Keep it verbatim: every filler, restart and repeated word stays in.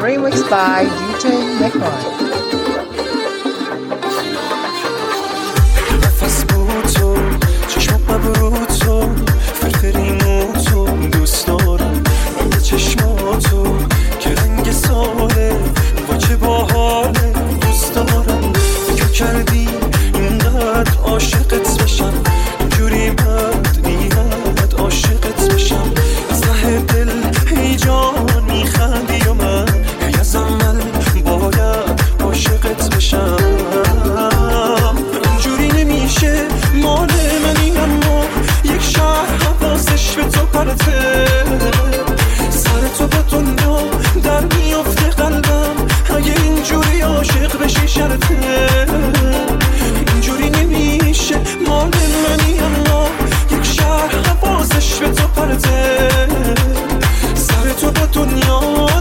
remixed by دی جی Mekon. نفس بود تو چشم ابرو تو فرفریمو تو دوست دارم رنگ چشماتو که رنگ ساله با چه باحاله دوست دارم فکر کردی اینقدر عاشقت بشم اینجوری بد نیت عاشقت بشم از ته دل هی جان میخندی و من هی از عمل باید عاشقت بشم اینجوری نمیشه مال منی اما یک شهر حواسش به تو پرته سر تو با دنیا در میفته قلبم اگه اینجوری عاشق بشی شرطه اینجوری نمیشه مال منی اما یک شهر حواسش به تو پرته سر تو با دنیا